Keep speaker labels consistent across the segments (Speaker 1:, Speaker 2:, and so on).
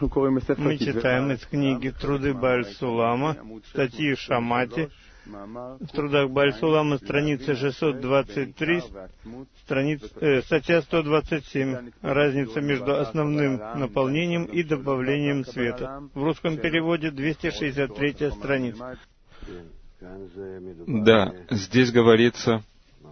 Speaker 1: Мы читаем из книги «Труды Бааль-Сулама», статьи Шамати, в трудах Бааль-Сулама, страница 623, статья 127, разница между основным наполнением и добавлением света. В русском переводе 263 страница.
Speaker 2: Да, здесь говорится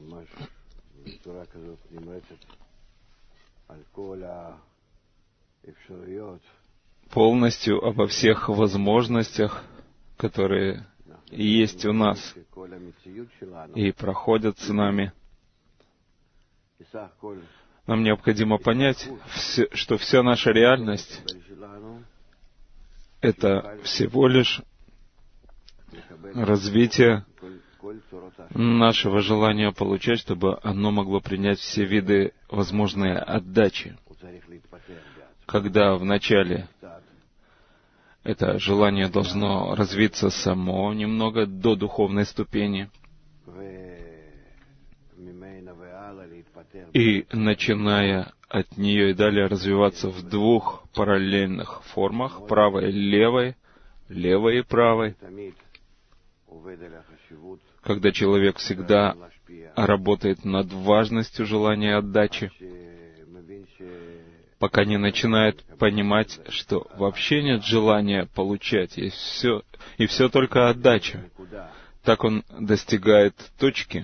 Speaker 2: полностью обо всех возможностях, которые есть у нас и проходят с нами. Нам необходимо понять, что вся наша реальность — это всего лишь развитие нашего желания получать, чтобы оно могло принять все виды возможной отдачи. Когда вначале это желание должно развиться само немного до духовной ступени, и начиная от нее и далее развиваться в двух параллельных формах, правой и левой, левой и правой, когда человек всегда работает над важностью желания отдачи, пока не начинает понимать, что вообще нет желания получать, и все только отдача. Так он достигает точки,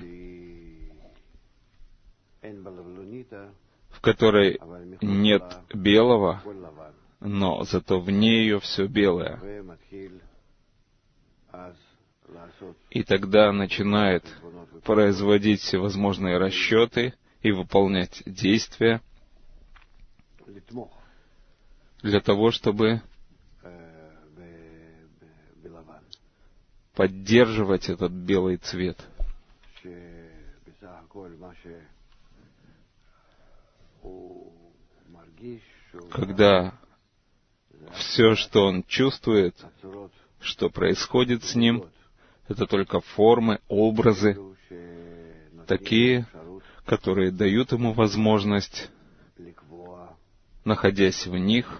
Speaker 2: в которой нет белого, но зато вне ее все белое. И тогда начинает производить всевозможные расчеты и выполнять действия для того, чтобы поддерживать этот белый цвет. Когда все, что он чувствует, что происходит с ним, это только формы, образы, такие, которые дают ему возможность, находясь в них,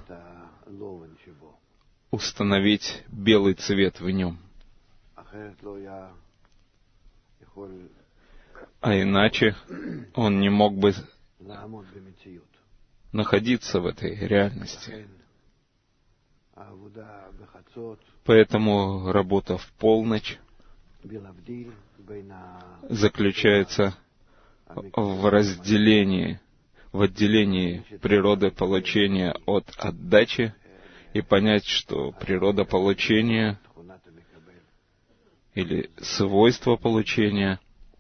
Speaker 2: установить белый цвет в нем. А иначе он не мог бы находиться в этой реальности. Поэтому работа в полночь заключается в разделении, в отделении природы получения от отдачи и понять, что природа получения или свойство получения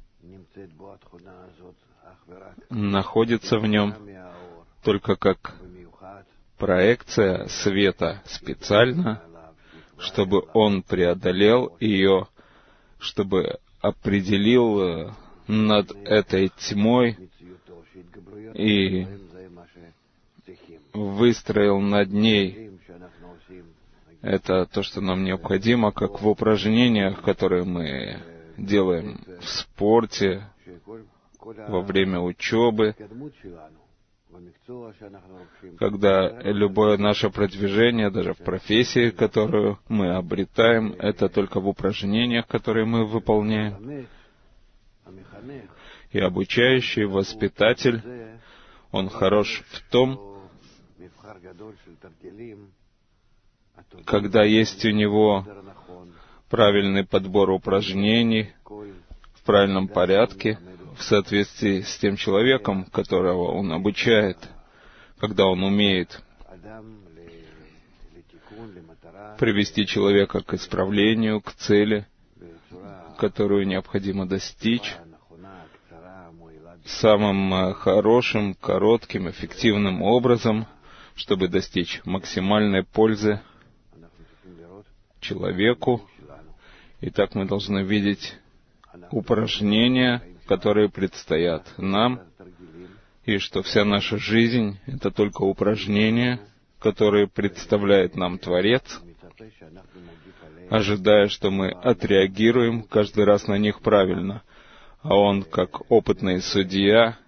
Speaker 2: находится в нем только как проекция света специально, чтобы он преодолел ее, чтобы определил над этой тьмой и выстроил над ней. Это то, что нам необходимо, как в упражнениях, которые мы делаем в спорте, во время учебы, когда любое наше продвижение, даже в профессии, которую мы обретаем, это только в упражнениях, которые мы выполняем. И обучающий воспитатель, он хорош в том, когда есть у него правильный подбор упражнений в правильном порядке, в соответствии с тем человеком, которого он обучает, когда он умеет привести человека к исправлению, к цели, которую необходимо достичь, самым хорошим, коротким, эффективным образом, чтобы достичь максимальной пользы человеку. И так мы должны видеть упражнения, которые предстоят нам, и что вся наша жизнь — это только упражнения, которые представляет нам Творец, ожидая, что мы отреагируем каждый раз на них правильно. А Он, как опытный судья,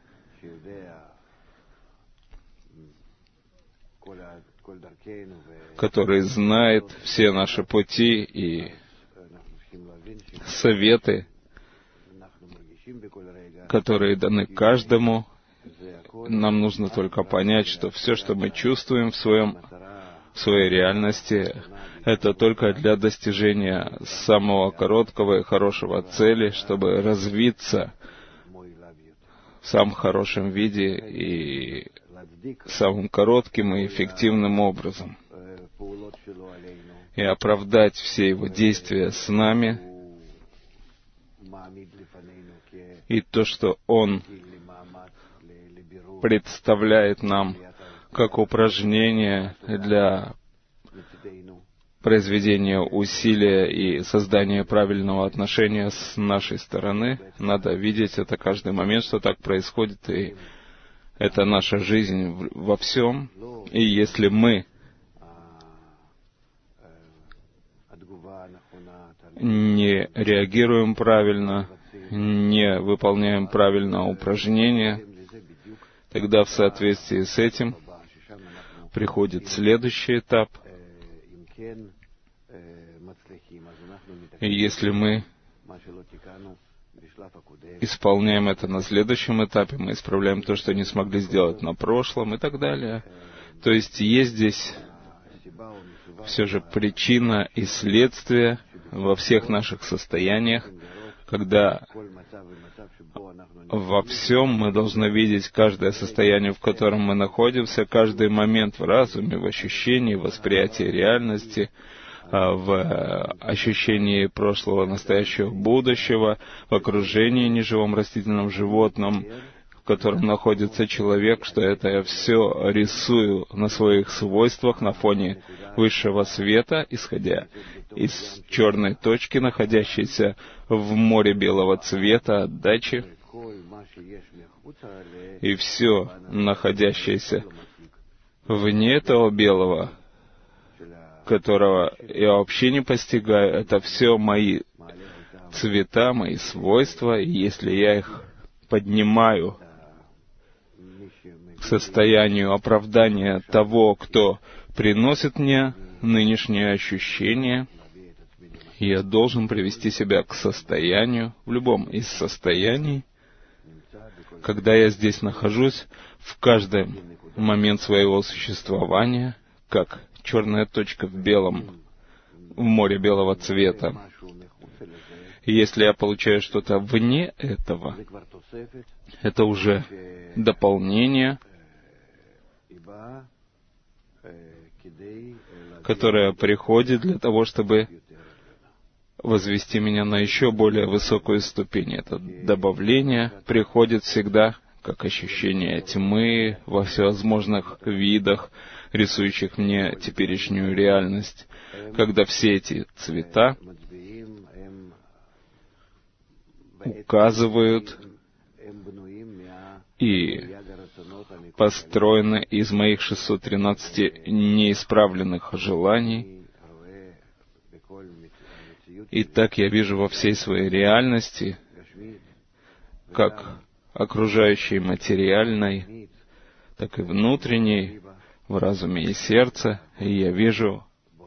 Speaker 2: который знает все наши пути и советы, которые даны каждому. Нам нужно только понять, что все, что мы чувствуем в своей реальности, это только для достижения самого короткого и хорошего цели, чтобы развиться в самом хорошем виде и самым коротким и эффективным образом, и оправдать все его действия с нами, и то, что Он представляет нам как упражнение для произведения усилия и создания правильного отношения с нашей стороны. Надо видеть это каждый момент, что так происходит, и это наша жизнь во всем. И если мы не реагируем правильно, не выполняем правильно упражнения, тогда в соответствии с этим приходит следующий этап. И если мы исполняем это на следующем этапе, мы исправляем то, что не смогли сделать на прошлом и так далее. То есть здесь все же причина и следствие во всех наших состояниях, когда во всем мы должны видеть каждое состояние, в котором мы находимся, каждый момент в разуме, в ощущении, в восприятии реальности, в ощущении прошлого, настоящего, будущего, в окружении неживом растительном животном, в котором находится человек, что это я все рисую на своих свойствах на фоне высшего света, исходя из черной точки, находящейся в море белого цвета отдачи, и все, находящееся вне этого белого, которого я вообще не постигаю, это все мои цвета, мои свойства, и если я их поднимаю к состоянию оправдания того, кто приносит мне нынешнее ощущение, я должен привести себя к состоянию, в любом из состояний, когда я здесь нахожусь, в каждый момент своего существования, как черная точка в море белого цвета. И если я получаю что-то вне этого, это уже дополнение, которое приходит для того, чтобы возвести меня на еще более высокую ступень. Это добавление приходит всегда как ощущение тьмы во всевозможных видах, рисующих мне теперешнюю реальность, когда все эти цвета указывают и построены из моих 613 неисправленных желаний. И так я вижу во всей своей реальности, как окружающей материальной, так и внутренней, в разуме и сердце, и я вижу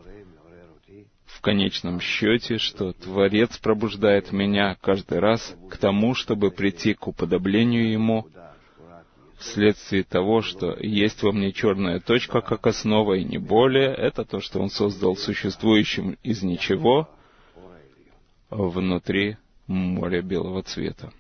Speaker 2: в конечном счете, что Творец пробуждает меня каждый раз к тому, чтобы прийти к уподоблению Ему, вследствие того, что есть во мне черная точка как основа и не более. Это то, что Он создал существующим из ничего внутри моря белого цвета.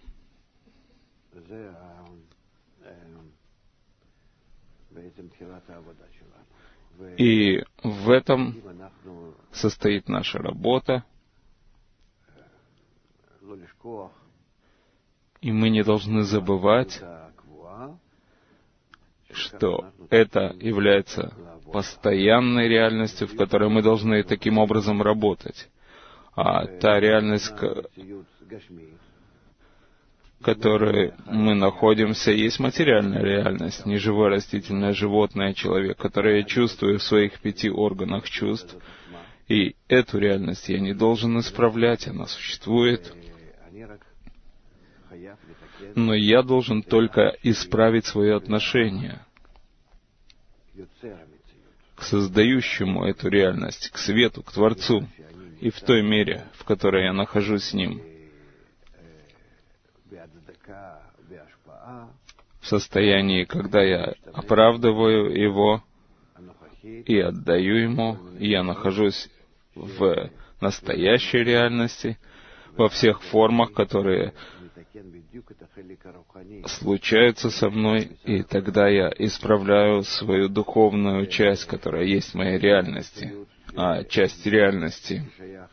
Speaker 2: И в этом состоит наша работа. И мы не должны забывать, что это является постоянной реальностью, в которой мы должны таким образом работать. А та реальность, в которой мы находимся, есть материальная реальность, неживое растительное животное, человек, которое я чувствую в своих 5 органах чувств. И эту реальность я не должен исправлять, она существует. Но я должен только исправить свое отношение к к создающему эту реальность, к свету, к Творцу, и в той мере, в которой я нахожусь с Ним, в состоянии, когда я оправдываю Его и отдаю Ему, и я нахожусь в настоящей реальности, во всех формах, которые случаются со мной, и тогда я исправляю свою духовную часть, которая есть в моей реальности, а часть реальности,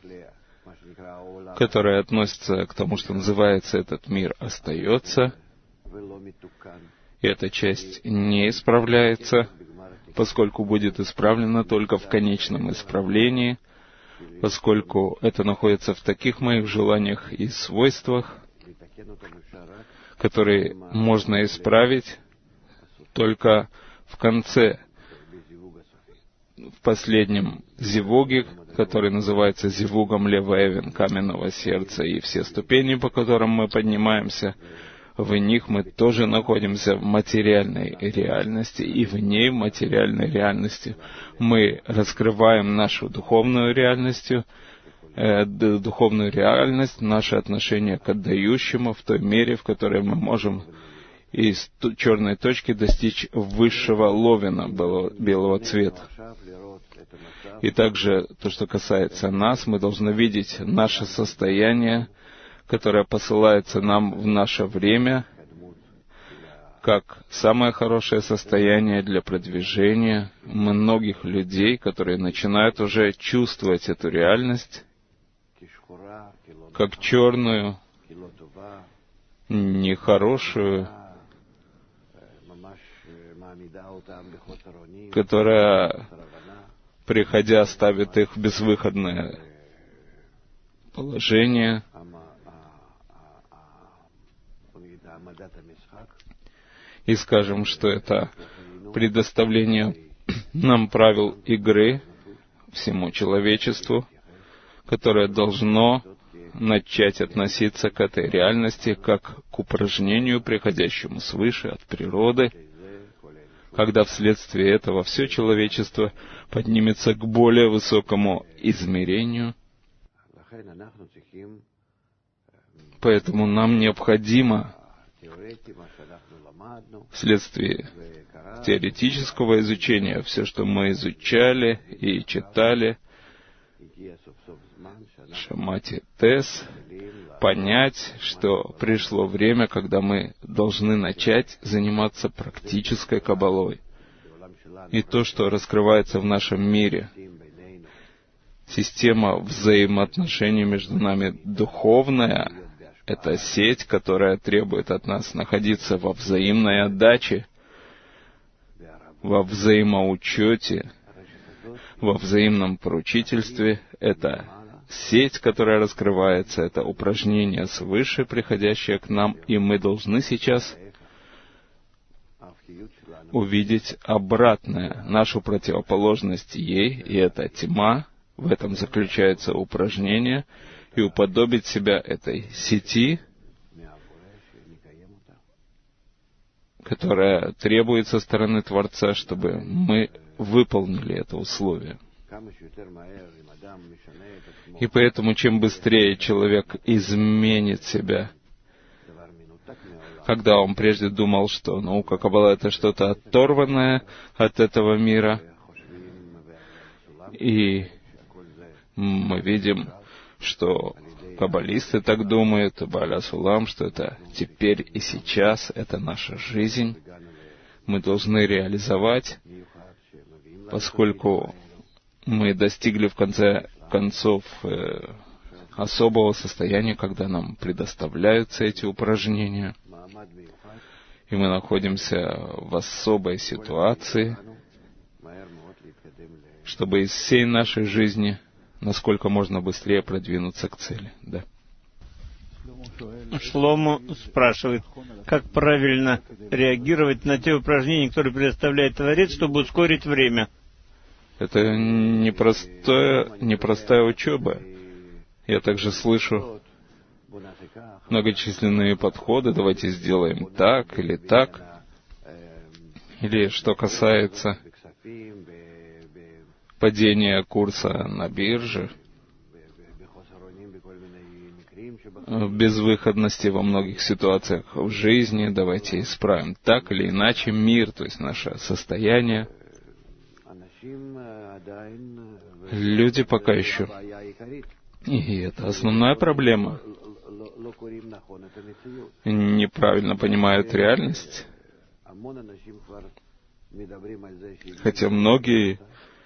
Speaker 2: которая относится к тому, что называется этот мир, остается, и эта часть не исправляется, поскольку будет исправлена только в конечном исправлении, поскольку это находится в таких моих желаниях и свойствах, которые можно исправить только в конце, в последнем зивуге, который называется зивугом Лева-Эвен, каменного сердца, и все ступени, по которым мы поднимаемся, в них мы тоже находимся в материальной реальности, и в ней, в материальной реальности, мы раскрываем нашу духовную реальность, наше отношение к отдающему в той мере, в которой мы можем из черной точки достичь высшего ловена белого цвета. И также то, что касается нас, мы должны видеть наше состояние, которое посылается нам в наше время, как самое хорошее состояние для продвижения многих людей, которые начинают уже чувствовать эту реальность, как черную, нехорошую, которая, приходя, ставит их в безвыходное положение, и скажем, что это предоставление нам правил игры всему человечеству, которое должно начать относиться к этой реальности как к упражнению, приходящему свыше от природы, когда вследствие этого все человечество поднимется к более высокому измерению. Поэтому нам необходимо вследствие теоретического изучения все, что мы изучали и читали, Шамати Тес, понять, что пришло время, когда мы должны начать заниматься практической каббалой. И то, что раскрывается в нашем мире, система взаимоотношений между нами духовная, это сеть, которая требует от нас находиться во взаимной отдаче, во взаимоучете, во взаимном поручительстве. Это сеть, которая раскрывается, это упражнение свыше, приходящее к нам, и мы должны сейчас увидеть обратное, нашу противоположность ей, и это тьма. В этом заключается упражнение, и уподобить себя этой сети, которая требует со стороны Творца, чтобы мы выполнили это условие. И поэтому, чем быстрее человек изменит себя, когда он прежде думал, что наука Каббала — это что-то оторванное от этого мира, и мы видим, что каббалисты так думают, Бааля Сулам, что это теперь и сейчас, это наша жизнь. Мы должны реализовать, поскольку мы достигли в конце концов особого состояния, когда нам предоставляются эти упражнения, и мы находимся в особой ситуации, чтобы из всей нашей жизни насколько можно быстрее продвинуться к цели. Да.
Speaker 1: Шломо спрашивает, как правильно реагировать на те упражнения, которые предоставляет Творец, чтобы ускорить время?
Speaker 2: Это непростая учеба. Я также слышу многочисленные подходы, давайте сделаем так или так. Или что касается падение курса на бирже, безвыходности во многих ситуациях в жизни. Давайте исправим так или иначе мир, то есть наше состояние. Люди пока еще, и это основная проблема, неправильно понимают реальность. Хотя многие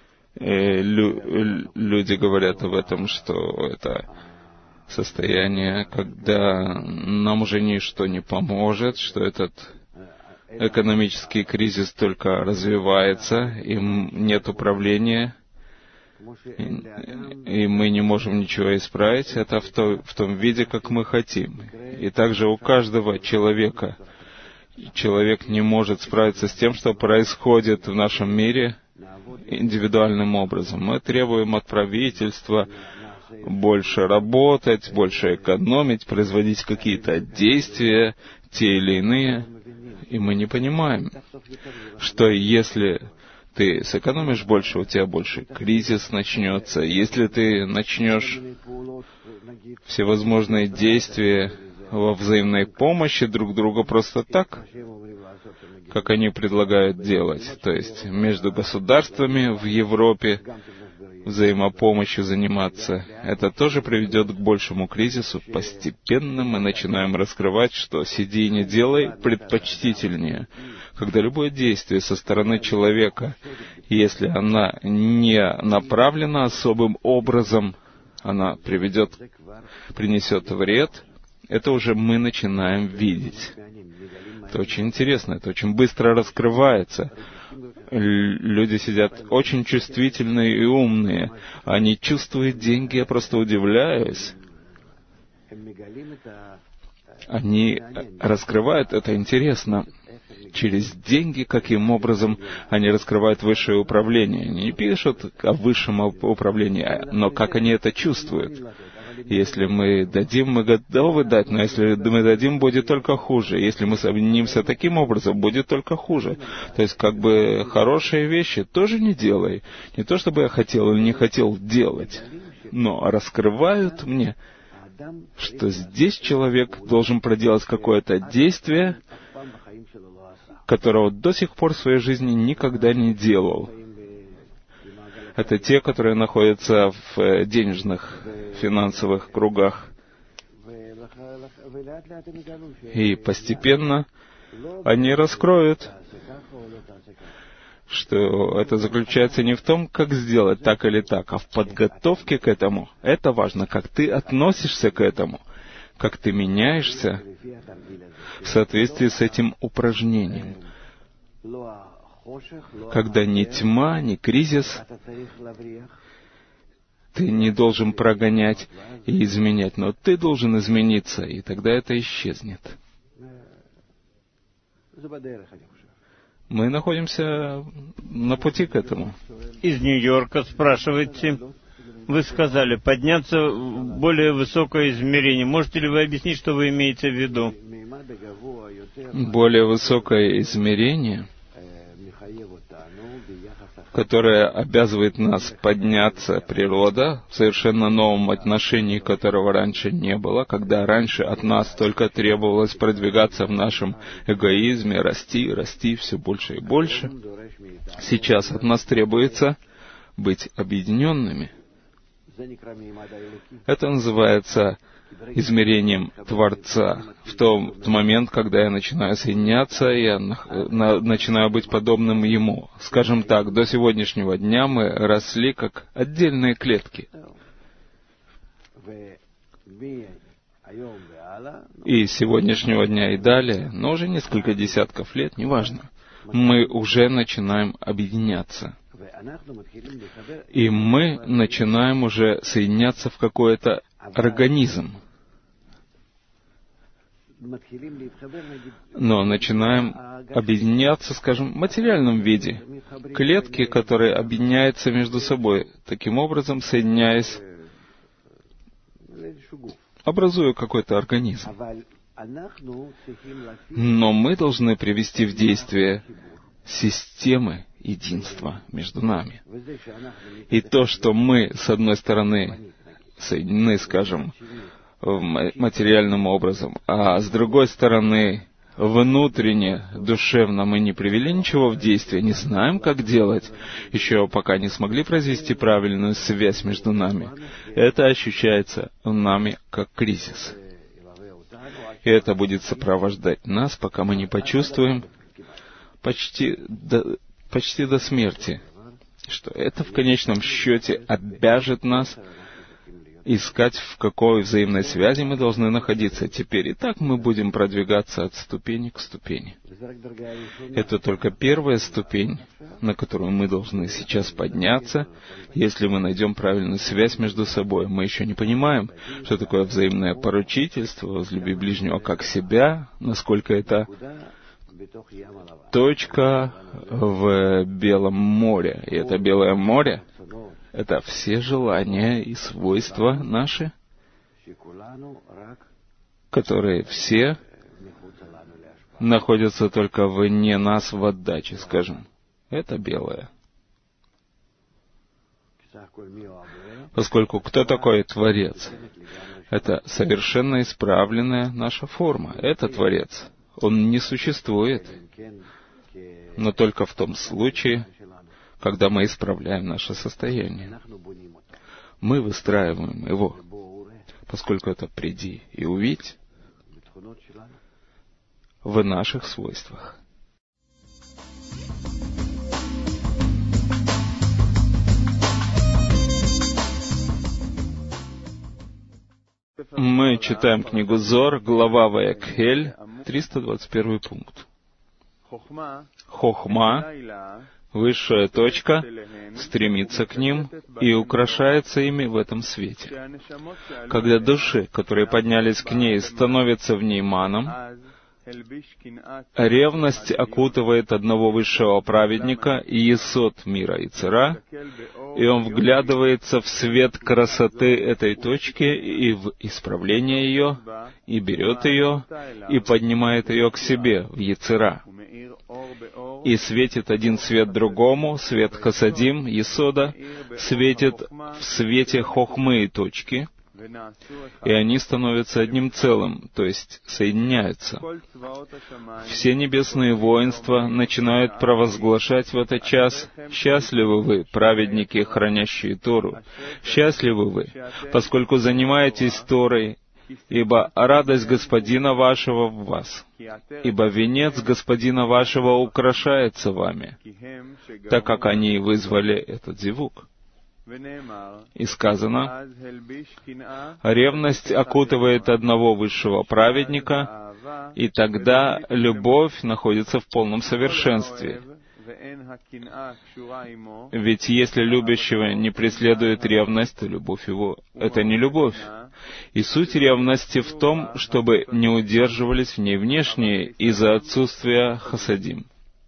Speaker 2: люди говорят об этом, что это состояние, когда нам уже ничто не поможет, что этот экономический кризис только развивается, и нет управления, и мы не можем ничего исправить, это в том виде, как мы хотим. И также у каждого человека, человек не может справиться с тем, что происходит в нашем мире индивидуальным образом. Мы требуем от правительства больше работать, больше экономить, производить какие-то действия, те или иные. И мы не понимаем, что если ты сэкономишь больше, у тебя больше кризис начнется. Если ты начнешь всевозможные действия во взаимной помощи друг друга просто так, как они предлагают делать, то есть между государствами в Европе взаимопомощью заниматься, это тоже приведет к большему кризису. Постепенно мы начинаем раскрывать, что «сиди и не делай» предпочтительнее, когда любое действие со стороны человека, если она не направлена особым образом, она принесет вред, это уже мы начинаем видеть. Это очень интересно, это очень быстро раскрывается. Люди сидят очень чувствительные и умные. Они чувствуют деньги, я просто удивляюсь. Они раскрывают, это интересно, через деньги, каким образом они раскрывают высшее управление. Они не пишут о высшем управлении, но как они это чувствуют. Если мы дадим, мы готовы дать, но если мы дадим, будет только хуже. Если мы соединимся таким образом, будет только хуже. То есть, хорошие вещи тоже не делай. Не то, чтобы я хотел или не хотел делать, но раскрывают мне, что здесь человек должен проделать какое-то действие, которого до сих пор в своей жизни никогда не делал. Это те, которые находятся в денежных, финансовых кругах. И постепенно они раскроют, что это заключается не в том, как сделать так или так, а в подготовке к этому. Это важно, как ты относишься к этому, как ты меняешься в соответствии с этим упражнением. Когда ни тьма, ни кризис, ты не должен прогонять и изменять, но ты должен измениться, и тогда это исчезнет. Мы находимся на пути к этому.
Speaker 1: Из Нью-Йорка спрашиваете. Вы сказали, подняться в более высокое измерение. Можете ли вы объяснить, что вы имеете в виду?
Speaker 2: Более высокое измерение, которое обязывает нас подняться, природа, в совершенно новом отношении, которого раньше не было, когда раньше от нас только требовалось продвигаться в нашем эгоизме, расти все больше и больше. Сейчас от нас требуется быть объединенными. Это называется измерением Творца. В тот момент, когда я начинаю соединяться, я начинаю быть подобным Ему. Скажем так, до сегодняшнего дня мы росли как отдельные клетки. И с сегодняшнего дня и далее, но уже несколько десятков лет, неважно, мы уже начинаем объединяться. И мы начинаем уже соединяться в какой-то организм. Но начинаем объединяться, скажем, в материальном виде. Клетки, которые объединяются между собой, таким образом соединяясь, образуя какой-то организм. Но мы должны привести в действие системы единства между нами. И то, что мы, с одной стороны, соединены, скажем, материальным образом, а с другой стороны, внутренне, душевно мы не привели ничего в действие, не знаем, как делать, еще пока не смогли произвести правильную связь между нами, это ощущается нами как кризис. И это будет сопровождать нас, пока мы не почувствуем почти до смерти, что это в конечном счете обяжет нас искать, в какой взаимной связи мы должны находиться теперь. И так мы будем продвигаться от ступени к ступени. Это только первая ступень, на которую мы должны сейчас подняться, если мы найдем правильную связь между собой. Мы еще не понимаем, что такое взаимное поручительство, возлюби ближнего как себя, насколько это точка в Белом море. И это Белое море — это все желания и свойства наши, которые все находятся только вне нас в отдаче, скажем. Это белое. Поскольку кто такой Творец? Это совершенно исправленная наша форма. Это Творец. Он не существует, но только в том случае, когда мы исправляем наше состояние. Мы выстраиваем его, поскольку это «приди и увидь» в наших свойствах. Мы читаем книгу Зор, глава Ваякхель, 321 пункт. Хохма, высшая точка, стремится к ним и украшается ими в этом свете. Когда души, которые поднялись к ней, становятся в ней маном, ревность окутывает одного высшего праведника и есод мира Йецер-Ара, и он вглядывается в свет красоты этой точки и в исправление ее, и берет ее, и поднимает ее к себе, в Йецер-Ара, и светит один свет другому, свет Хасадим, Есода, светит в свете Хохмы и точки, и они становятся одним целым, то есть соединяются. Все небесные воинства начинают провозглашать в этот час: «Счастливы вы, праведники, хранящие Тору! Счастливы вы, поскольку занимаетесь Торой, ибо радость Господина вашего в вас, ибо венец Господина вашего украшается вами, так как они вызвали этот зевук». И сказано: «Ревность окутывает одного высшего праведника, и тогда любовь находится в полном совершенстве. Ведь если любящего не преследует ревность, то любовь его — это не любовь. И суть ревности в том, чтобы не удерживались в ней внешние из-за отсутствия хасадим».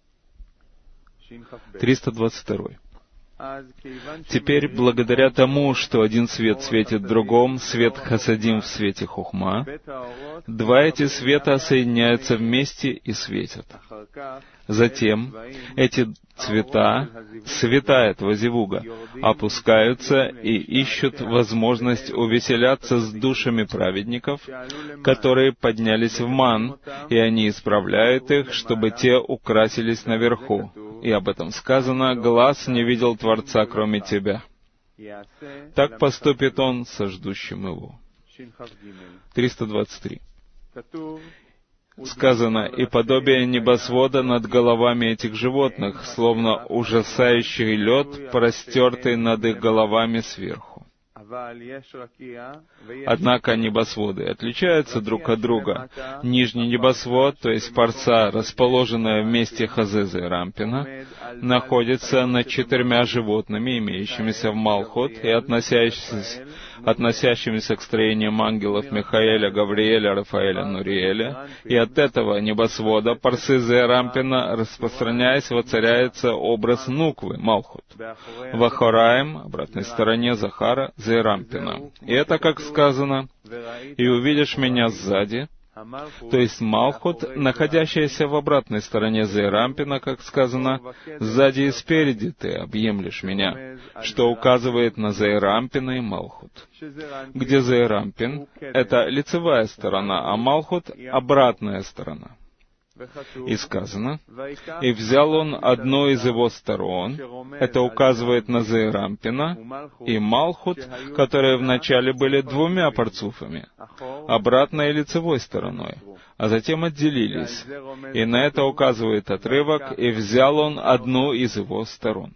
Speaker 2: 322. Теперь, благодаря тому, что один свет светит в другом, свет Хасадим в свете Хохма, два эти света соединяются вместе и светят. Затем эти цвета, света этого зевуга, опускаются и ищут возможность увеселяться с душами праведников, которые поднялись в ман, и они исправляют их, чтобы те украсились наверху. И об этом сказано: «Глаз не видел Творца, кроме тебя». Так поступит он со ждущим его. 323. Сказано: «И подобие небосвода над головами этих животных, словно ужасающий лед, простертый над их головами сверху». Однако небосводы отличаются друг от друга. Нижний небосвод, то есть парса, расположенная в месте Хазеза и Рампина, находится над 4 животными, имеющимися в Малхут и относящимися к строениям ангелов Михаэля, Гавриэля, Рафаэля, Нуриэля. И от этого небосвода, парсы Зе-Рампина, распространяясь, воцаряется образ Нуквы, Малхут. В Ахараим, обратной стороне Захара, Зе-Рампина. И это, как сказано: «И увидишь меня сзади, То есть Малхут, находящаяся в обратной стороне Зеирампина, как сказано, «Сзади и спереди ты объемлешь меня», что указывает на Зеирампина и Малхут. Где Зеирампин — это лицевая сторона, а Малхут — обратная сторона. И сказано, «И взял он одну из его сторон», это указывает на Зеирампина, и Малхут, которые вначале были двумя парцуфами, обратной и лицевой стороной, а затем отделились. И на это указывает отрывок, «И взял он одну из его сторон».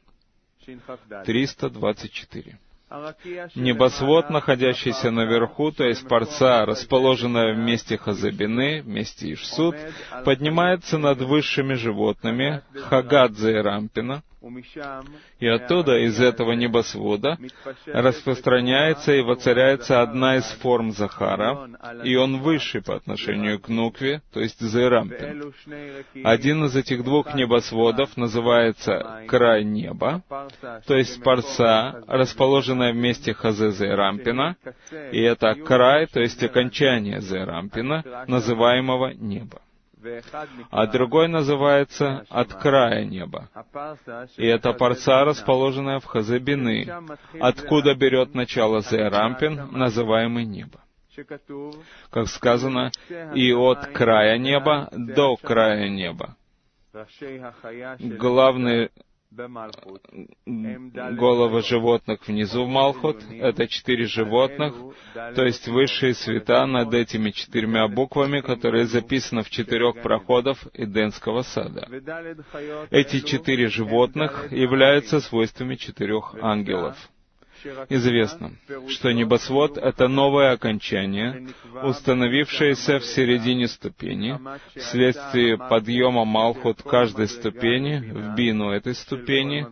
Speaker 2: 324. Небосвод, находящийся наверху, то есть парца, расположенная в месте Хазебины, в месте Ишсут, поднимается над высшими животными, Хагат Зеирампина, и оттуда, из этого небосвода, распространяется и воцаряется одна из форм Захара, и он высший по отношению к Нукве, то есть Зеирампин. Один из этих двух небосводов называется край неба, то есть парца, расположенная в месте Хазе Зеирампина, и это край, то есть окончание Зеирампина, называемого неба. А другой называется «от края неба». И это парца, расположенная в Хазебины, откуда берет начало Зеирампин, называемый небо. Как сказано, «и от края неба до края неба». Главные головы животных внизу в Малхут — это 4 животных, то есть высшие света над этими 4 буквами, которые записаны в 4 проходах Эденского сада. Эти 4 животных являются свойствами 4 ангелов. Известно, что небосвод — это новое окончание, установившееся в середине ступени, вследствие подъема Малхут каждой ступени в бину этой ступени.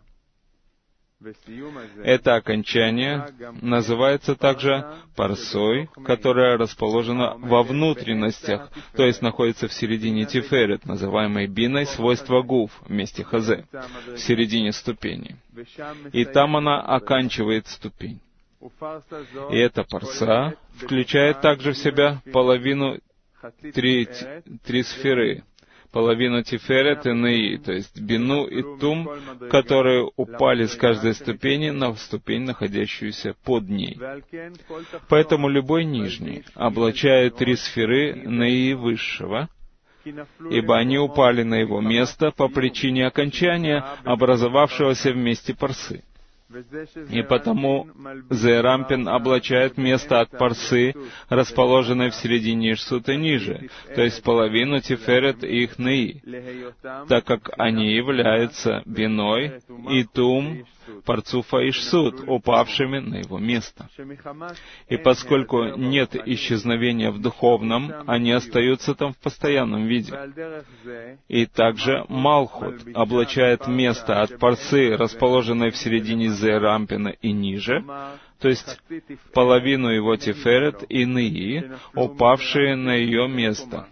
Speaker 2: Это окончание называется также парсой, которая расположена во внутренностях, то есть находится в середине Тиферет, называемой биной, свойства гуф, вместе хазе, в середине ступени. И там она оканчивает ступень. И эта парса включает также в себя половину три сферы, половину Тиферет и Неи, то есть Бину и Тум, которые упали с каждой ступени на ступень, находящуюся под ней. Поэтому любой нижний облачает 3 сферы Неи высшего, ибо они упали на его место по причине окончания, образовавшегося в месте парсы. И потому Зеирампин облачает место от парсы, расположенной в середине Ишсута ниже, то есть половину Тиферет и их Неи, так как они являются биной и тум парцуфа Ишсут, упавшими на его место. И поскольку нет исчезновения в духовном, они остаются там в постоянном виде. И также Малхут облачает место от парсы, расположенной в середине Зеирампина и ниже, то есть половину его Тиферет и Неи, упавшие на ее место.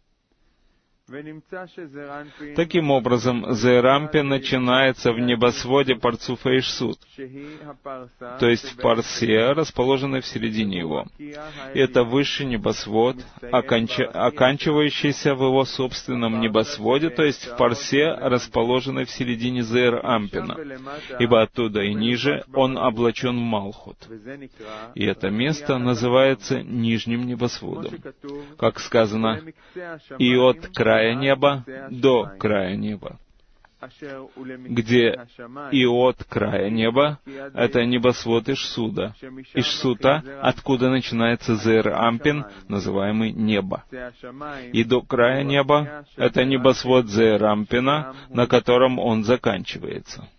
Speaker 2: Таким образом, Зеирампин начинается в небосводе парцуфа Ишсут, то есть в парсе, расположенной в середине его. И это высший небосвод, оканчивающийся в его собственном небосводе, то есть в парсе, расположенной в середине Зеирампина, ибо оттуда и ниже он облачен в Малхут. И это место называется нижним небосводом. Как сказано, «И от края неба до края неба», где и от края неба — это небосвод Ишсута, откуда начинается Зеирампин, называемый небо. И до края неба — это небосвод Зеирампина, на котором он заканчивается.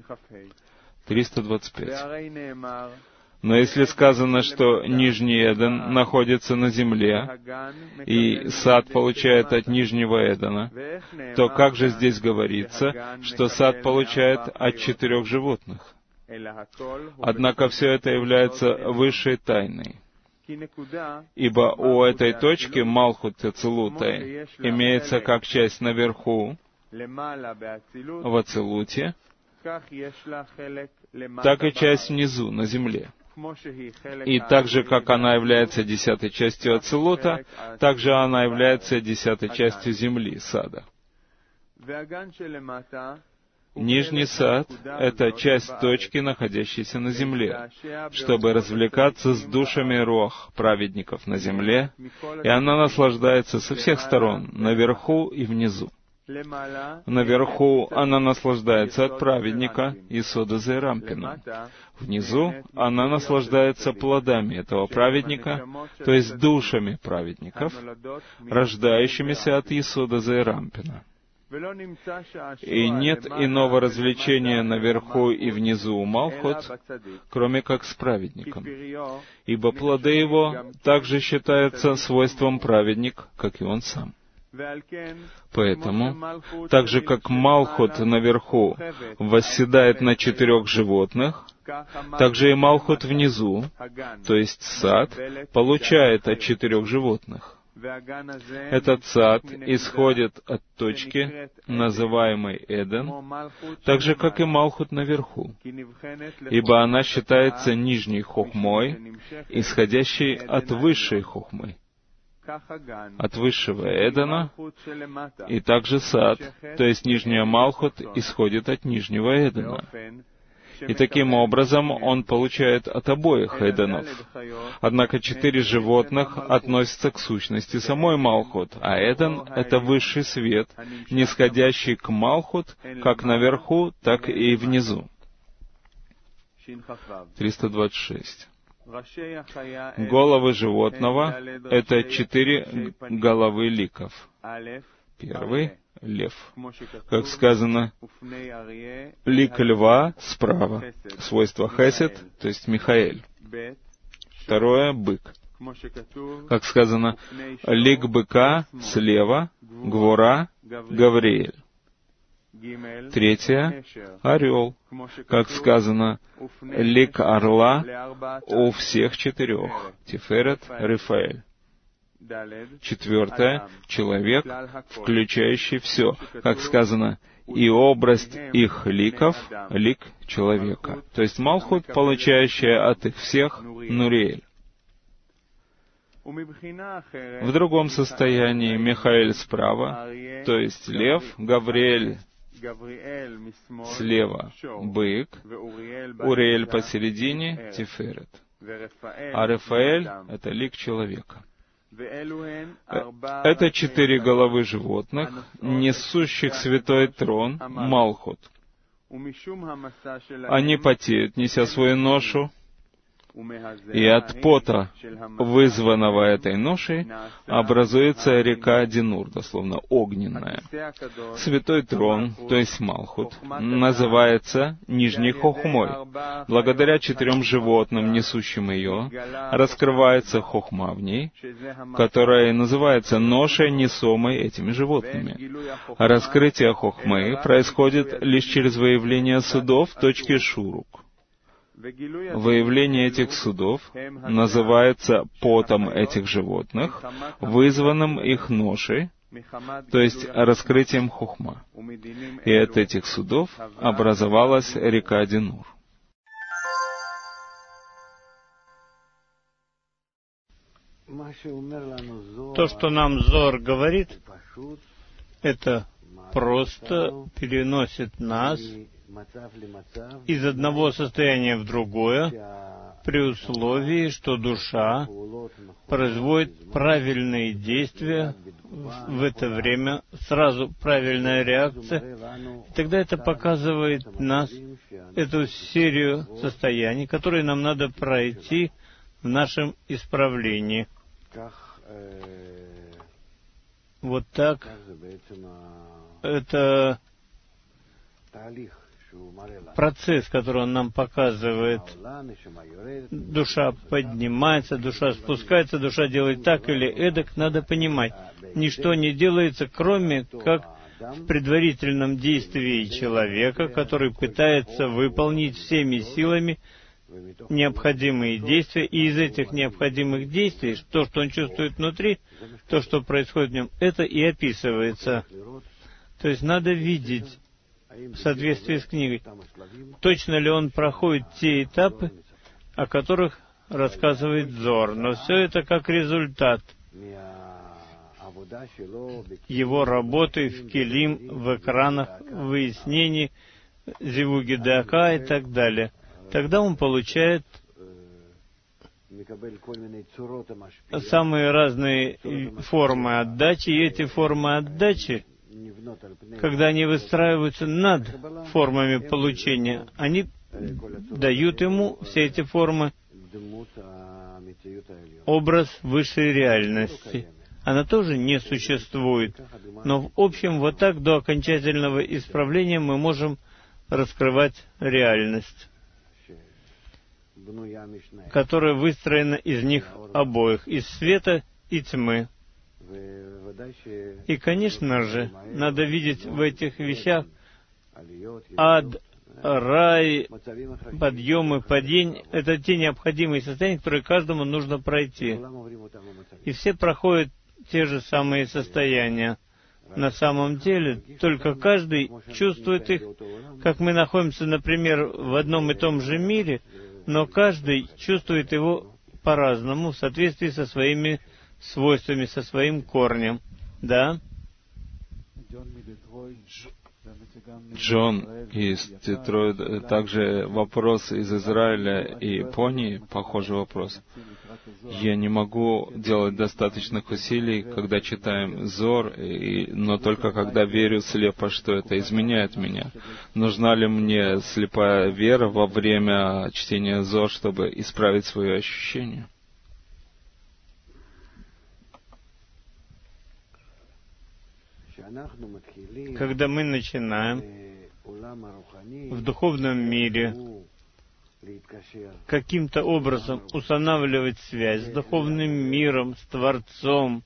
Speaker 2: 325. Но если сказано, что Нижний Эден находится на земле, и сад получает от Нижнего Эдена, то как же здесь говорится, что сад получает от 4 животных? Однако все это является высшей тайной. Ибо у этой точки Малхут Ацилута имеется как часть наверху, в Ацилуте, так и часть внизу, на земле. И так же, как она является 10-й частью Ацилута, также она является 10-й частью земли, сада. Нижний сад — это часть точки, находящейся на земле, чтобы развлекаться с душами руах праведников на земле, и она наслаждается со всех сторон, наверху и внизу. Наверху она наслаждается от праведника Исода Зерампина. Внизу она наслаждается плодами этого праведника, то есть душами праведников, рождающимися от Исода Зерампина. И нет иного развлечения наверху и внизу у Малхут, кроме как с праведником, ибо плоды его также считаются свойством праведник, как и он сам. Поэтому, так же как Малхут наверху восседает на 4 животных, так же и Малхут внизу, то есть сад, получает от 4 животных. Этот сад исходит от точки, называемой Эден, так же, как и Малхут наверху, ибо она считается нижней хохмой, исходящей от высшей хохмы, от высшего Эдена, и также сад, то есть нижняя Малхут, исходит от нижнего Эдена. И таким образом он получает от обоих Эденов. Однако 4 животных относятся к сущности самой Малхут, а Эден — это высший свет, нисходящий к Малхут как наверху, так и внизу. 326. Головы животного — это 4 головы ликов. Первый — лев. Как сказано, лик льва справа, свойство хесед, то есть Михаэль. Второе — бык. Как сказано, лик быка слева, гвора, Гавриэль. Третье — орел. Как сказано, лик орла у всех 4, Тиферет, Рифаэль. Четвертое — человек, включающий все. Как сказано, и образ их ликов — лик человека. То есть Малхут, получающая от их всех Нуриэль. В другом состоянии Михаэль справа, то есть лев, Гавриэль слева бык, Уриэль посередине, Тиферет. А Рафаэль — это лик человека. Это 4 головы животных, несущих святой трон, Малхут. Они потеют, неся свою ношу, и от пота, вызванного этой ношей, образуется река Динур, дословно огненная. Святой трон, то есть Малхут, называется нижней хохмой. Благодаря 4 животным, несущим ее, раскрывается хохма в ней, которая и называется ношей, несомой этими животными. Раскрытие хохмы происходит лишь через выявление судов в точке Шурук. Выявление этих судов называется потом этих животных, вызванным их ношей, то есть раскрытием хохма. И от этих судов образовалась река Динур.
Speaker 1: То, что нам Зор говорит, это просто переносит нас из одного состояния в другое, при условии, что душа производит правильные действия в это время, сразу правильная реакция, и тогда это показывает нас, эту серию состояний, которые нам надо пройти в нашем исправлении. Вот так. Это процесс, который он нам показывает. Душа поднимается, душа спускается, душа делает так или эдак. Надо понимать, ничто не делается, кроме как в предварительном действии человека, который пытается выполнить всеми силами необходимые действия, и из этих необходимых действий, то, что он чувствует внутри, то, что происходит в нем, это и описывается. То есть надо видеть в соответствии с книгой, точно ли он проходит те этапы, о которых рассказывает Зор. Но все это как результат его работы в Келим, в экранах, в выяснении, зивуги дака и так далее. Тогда он получает самые разные формы отдачи, и эти формы отдачи, когда они выстраиваются над формами получения, они дают ему, все эти формы, образ высшей реальности. Она тоже не существует. Но в общем, вот так до окончательного исправления мы можем раскрывать реальность, которая выстроена из них обоих, из света и тьмы. И, конечно же, надо видеть в этих вещах ад, рай, подъемы, падение. Это те необходимые состояния, которые каждому нужно пройти. И все проходят те же самые состояния. На самом деле, только каждый чувствует их, как мы находимся, например, в одном и том же мире, но каждый чувствует его по-разному, в соответствии со своими свойствами, со своим корнем. Да?
Speaker 2: Джон из Детройта, также вопрос из Израиля и Японии, похожий вопрос. Я не могу делать достаточных усилий, когда читаем Зор, но только когда верю слепо, что это изменяет меня. Нужна ли мне слепая вера во время чтения Зор, чтобы исправить свои ощущения?
Speaker 1: Когда мы начинаем в духовном мире каким-то образом устанавливать связь с духовным миром, с Творцом,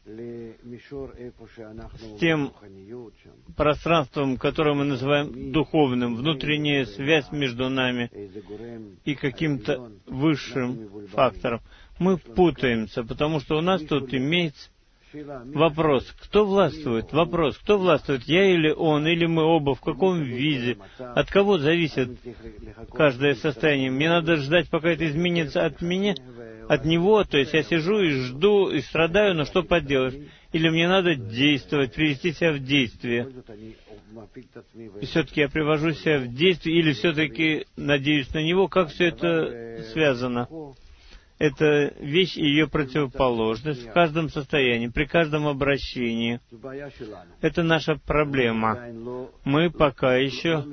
Speaker 1: с тем пространством, которое мы называем духовным, внутренняя связь между нами и каким-то высшим фактором, мы путаемся, потому что у нас тут имеется вопрос, кто властвует? Вопрос, кто властвует, я или он, или мы оба, в каком виде? От кого зависит каждое состояние? Мне надо ждать, пока это изменится от меня, от него, то есть я сижу и жду, и страдаю, но что поделаешь? Или мне надо действовать, привести себя в действие? И все-таки я привожу себя в действие, или все-таки надеюсь на него? Как все это связано? Это вещь и ее противоположность в каждом состоянии, при каждом обращении. Это наша проблема. Мы пока еще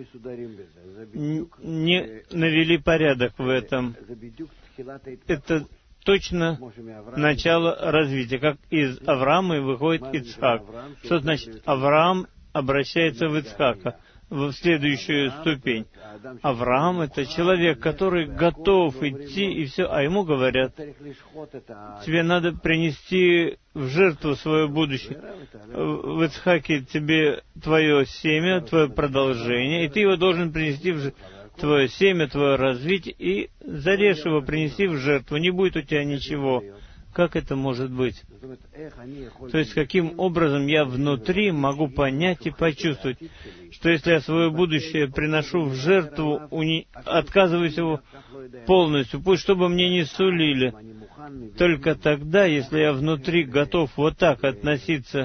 Speaker 1: не навели порядок в этом. Это точно начало развития. Как из Авраама выходит Ицхак. Что значит? Авраам обращается в Ицхака, в следующую ступень. Авраам — это человек, который готов идти, и все, а ему говорят, тебе надо принести в жертву свое будущее. В Ицхаке тебе твое семя, твое продолжение, и ты его должен принести в жертву. Твое семя, твое развитие, и зарежь его, принеси в жертву. Не будет у тебя ничего. Как это может быть? То есть, каким образом я внутри могу понять и почувствовать, что если я свое будущее приношу в жертву, отказываюсь его полностью, пусть что бы мне ни сулили, только тогда, если я внутри готов вот так относиться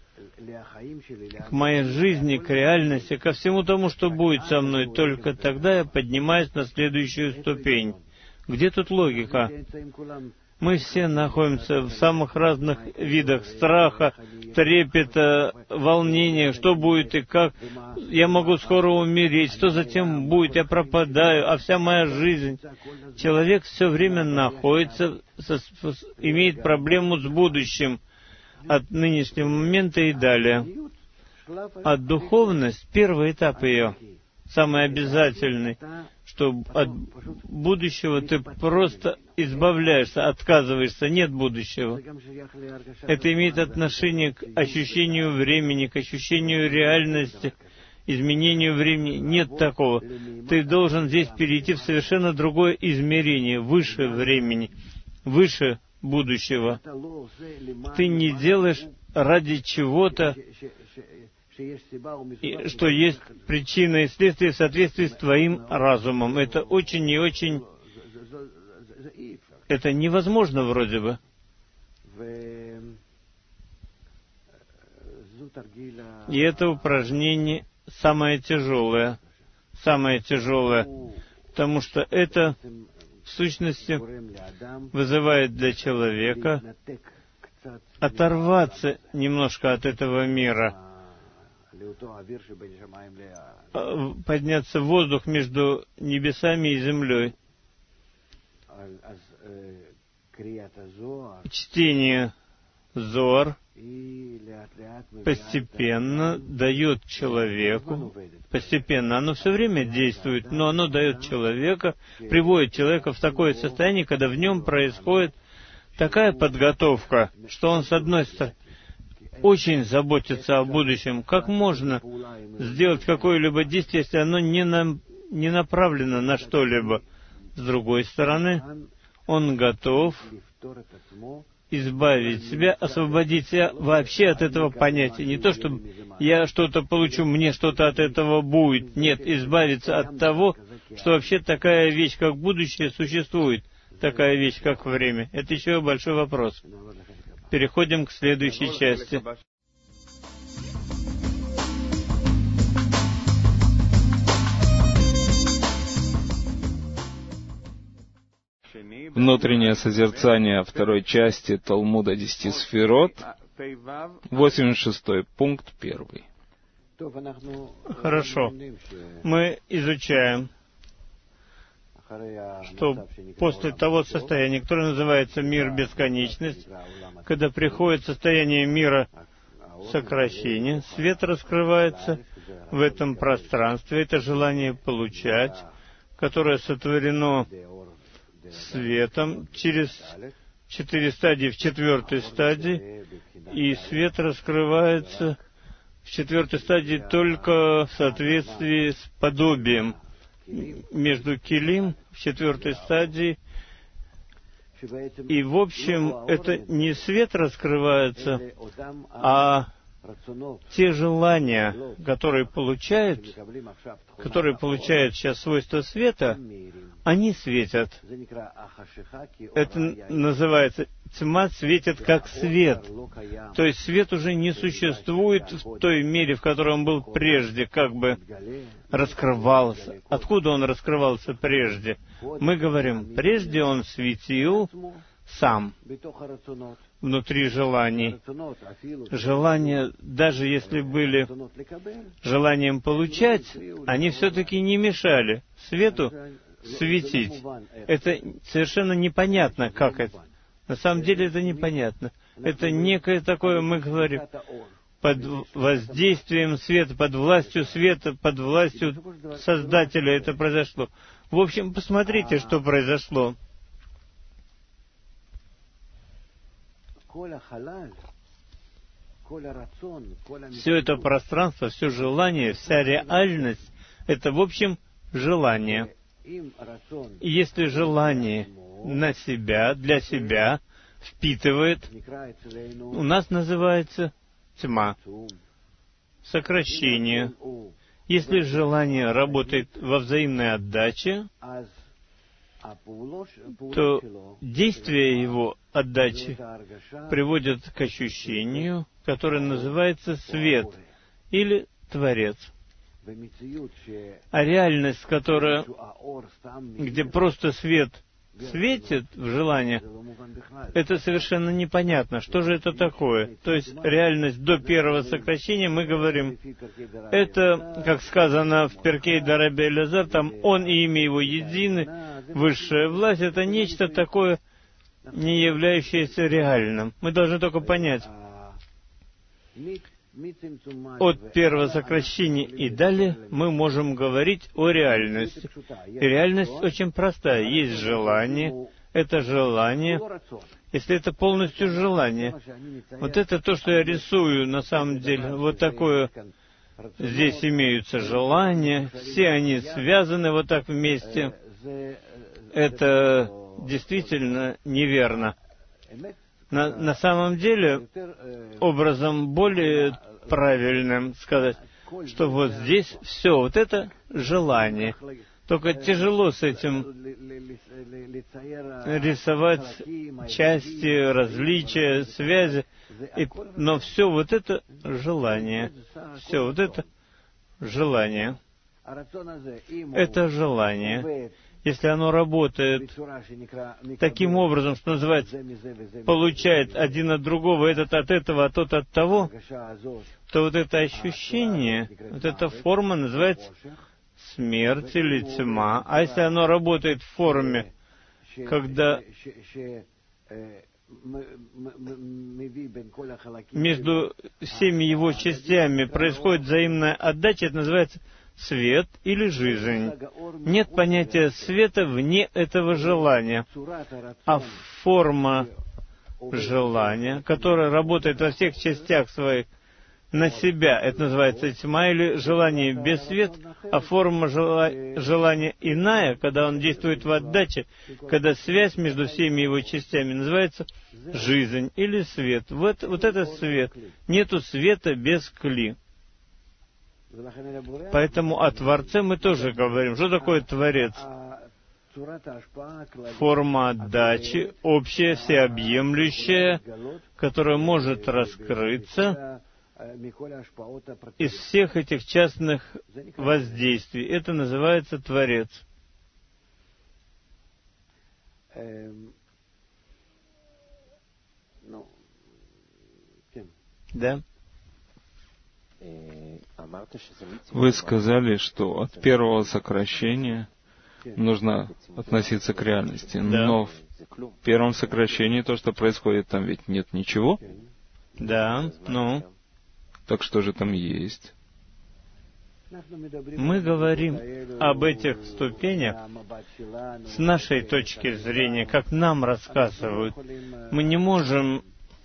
Speaker 1: к моей жизни, к реальности, ко всему тому, что будет со мной, только тогда я поднимаюсь на следующую ступень. Где тут логика? Мы все находимся в самых разных видах страха, трепета, волнения, что будет и как. Я могу скоро умереть, что затем будет, я пропадаю, а вся моя жизнь. Человек все время находится, имеет проблему с будущим от нынешнего момента и далее. А духовность, первый этап ее, самый обязательный, что от будущего ты просто избавляешься, отказываешься, нет будущего. Это имеет отношение к ощущению времени, к ощущению реальности, изменению времени. Нет такого. Ты должен здесь перейти в совершенно другое измерение, выше времени, выше будущего. Ты не делаешь ради чего-то, что есть причина и следствие в соответствии с твоим разумом. Это очень и очень Это невозможно вроде бы. И это упражнение самое тяжелое, потому что это, в сущности, вызывает для человека оторваться немножко от этого мира, подняться в воздух между небесами и землей. Чтение Зоар постепенно дает человеку, постепенно, оно все время действует, но оно дает человека, приводит человека в такое состояние, когда в нем происходит такая подготовка, что он, с одной стороны, очень заботится о будущем. Как можно сделать какое-либо действие, если оно не направлено на что-либо? С другой стороны, он готов избавить себя, освободить себя вообще от этого понятия. Не то, чтобы я что-то получу, мне что-то от этого будет. Нет, избавиться от того, что вообще такая вещь, как будущее, существует. Такая вещь, как время. Это еще большой вопрос. Переходим к следующей части.
Speaker 2: Внутреннее созерцание второй части Талмуда 10 Сферот, 86 пункт 1.
Speaker 1: Хорошо. Мы изучаем, что после того состояния, которое называется мир бесконечность, когда приходит состояние мира сокращения, свет раскрывается в этом пространстве. Это желание получать, которое сотворено светом через 4 стадии в 4 стадии, и свет раскрывается в 4 стадии только в соответствии с подобием между килим в 4 стадии. И, в общем, это не свет раскрывается, а те желания, которые получают сейчас свойства света, они светят. Это называется, тьма светит как свет. То есть свет уже не существует в той мере, в которой он был прежде, как бы раскрывался. Откуда он раскрывался прежде? Мы говорим, прежде он светил сам, внутри желаний. Желания, даже если были желанием получать, они все-таки не мешали свету светить. Это совершенно непонятно, как это. На самом деле это непонятно. Это некое такое, мы говорим, под воздействием света, под властью света, под властью Создателя это произошло. В общем, посмотрите, что произошло. Все это пространство, все желание, вся реальность, это, в общем, желание. И если желание на себя, для себя впитывает, у нас называется тьма, сокращение. Если желание работает во взаимной отдаче, то действие его отдачи приводит к ощущению, которое называется свет или Творец. А реальность, где просто свет светит в желание, это совершенно непонятно. Что же это такое? То есть реальность до первого сокращения, мы говорим, это, как сказано в Перкей Раби Элиэзер, там он и имя его едины, высшая власть, это нечто такое, не являющееся реальным. Мы должны только понять, от первого сокращения и далее мы можем говорить о реальности. И реальность очень простая. Есть желание. Это желание. Если это полностью желание, вот это то, что я рисую, на самом деле, вот такое. Здесь имеются желания, все они связаны вот так вместе. Это действительно неверно. На самом деле, образом более правильным сказать, что вот здесь все, вот это желание. Только тяжело с этим рисовать части, различия, связи. Но все вот это желание. Все вот это желание. Это желание. Если оно работает таким образом, что называется, получает один от другого, этот от этого, а тот от того, то вот это ощущение, вот эта форма называется смерть или тьма. А если оно работает в форме, когда между всеми его частями происходит взаимная отдача, это называется свет или жизнь. Нет понятия света вне этого желания, а форма желания, которая работает во всех частях своих на себя, это называется тьма или желание без света, а форма желания иная, когда он действует в отдаче, когда связь между всеми его частями называется жизнь или свет. Вот это свет. Нету света без кли. Поэтому о Творце мы тоже говорим. Что такое Творец? Форма отдачи, общая, всеобъемлющая, которая может раскрыться из всех этих частных воздействий. Это называется Творец. Да?
Speaker 2: Вы сказали, что от первого сокращения нужно относиться к реальности.
Speaker 1: Да.
Speaker 2: Но в первом сокращении то, что происходит, там ведь нет ничего.
Speaker 1: Да, ну.
Speaker 2: Так что же там есть?
Speaker 1: Мы говорим об этих ступенях с нашей точки зрения, как нам рассказывают. Мы не можем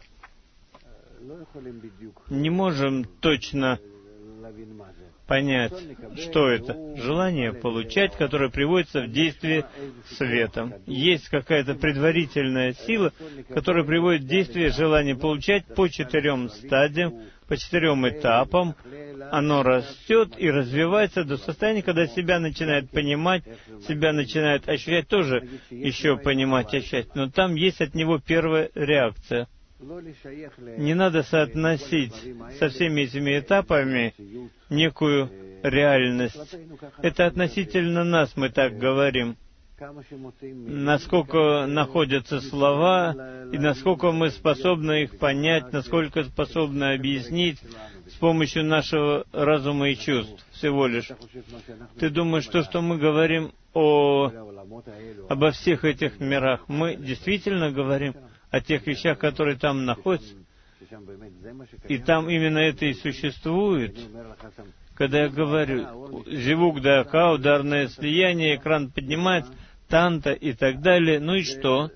Speaker 1: точно понять, что это. Желание получать, которое приводится в действие светом. Есть какая-то предварительная сила, которая приводит в действие желание получать по 4 стадиям, по 4 этапам. Оно растет и развивается до состояния, когда себя начинает понимать, себя начинает ощущать, тоже еще понимать, ощущать. Но там есть от него первая реакция. Не надо соотносить со всеми этими этапами некую реальность. Это относительно нас, мы так говорим. Насколько находятся слова, и насколько мы способны их понять, насколько способны объяснить с помощью нашего разума и чувств всего лишь. Ты думаешь, что мы говорим обо всех этих мирах? Мы действительно говорим о тех вещах, которые там находятся, и там именно это и существует. Когда я говорю «зивук дака», ударное слияние, экран поднимается, танта и так далее, ну и что?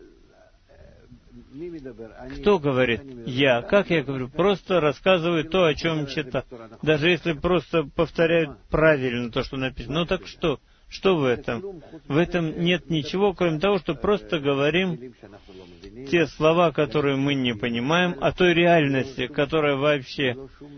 Speaker 1: Кто говорит? Я. Как я говорю? Просто рассказываю то, о чем читаю. Даже если просто повторяют правильно то, что написано. Ну так что? Что в этом? В этом нет ничего, кроме того, что просто говорим те слова, которые мы не понимаем, о той реальности, которая вообще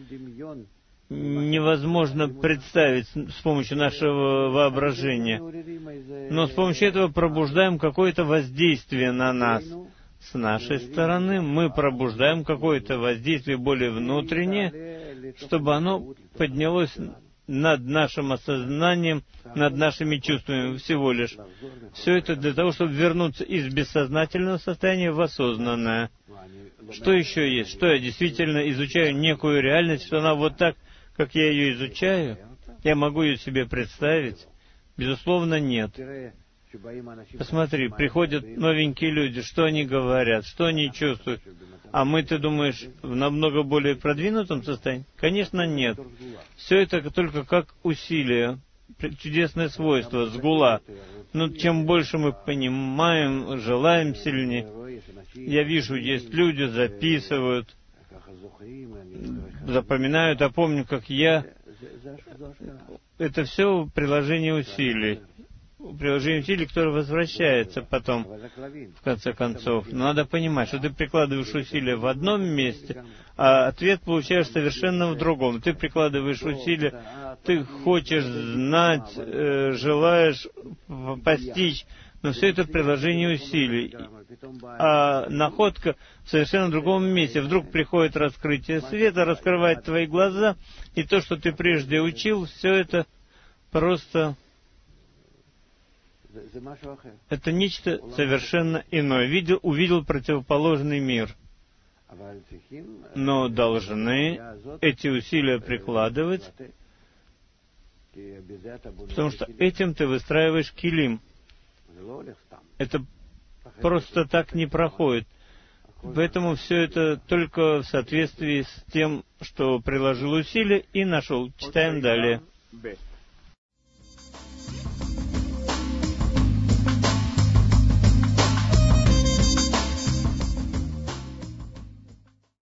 Speaker 1: невозможно представить с помощью нашего воображения. Но с помощью этого пробуждаем какое-то воздействие на нас. С нашей стороны мы пробуждаем какое-то воздействие более внутреннее, чтобы оно поднялось над нашим осознанием, над нашими чувствами всего лишь. Все это для того, чтобы вернуться из бессознательного состояния в осознанное. Что еще есть? Что я действительно изучаю некую реальность, что она вот так, как я ее изучаю? Я могу ее себе представить? Безусловно, нет. Посмотри, приходят новенькие люди, что они говорят, что они чувствуют. А мы, ты думаешь, в намного более продвинутом состоянии? Конечно, нет. Все это только как усилие, чудесное свойство, сгула. Но чем больше мы понимаем, желаем сильнее. Я вижу, есть люди, записывают, запоминают, а помню, как я... Это все приложение усилий. приложение усилий, которое возвращается потом, в конце концов. Но надо понимать, что ты прикладываешь усилия в одном месте, а ответ получаешь совершенно в другом. Ты прикладываешь усилия, ты хочешь знать, желаешь постичь, но все это приложение усилий. А находка в совершенно другом месте. Вдруг приходит раскрытие света, раскрывает твои глаза, и то, что ты прежде учил, все это просто... Это нечто совершенно иное. Увидел противоположный мир. Но должны эти усилия прикладывать, потому что этим ты выстраиваешь килим. Это просто так не проходит. Поэтому все это только в соответствии с тем, что приложил усилия и нашел. Читаем далее.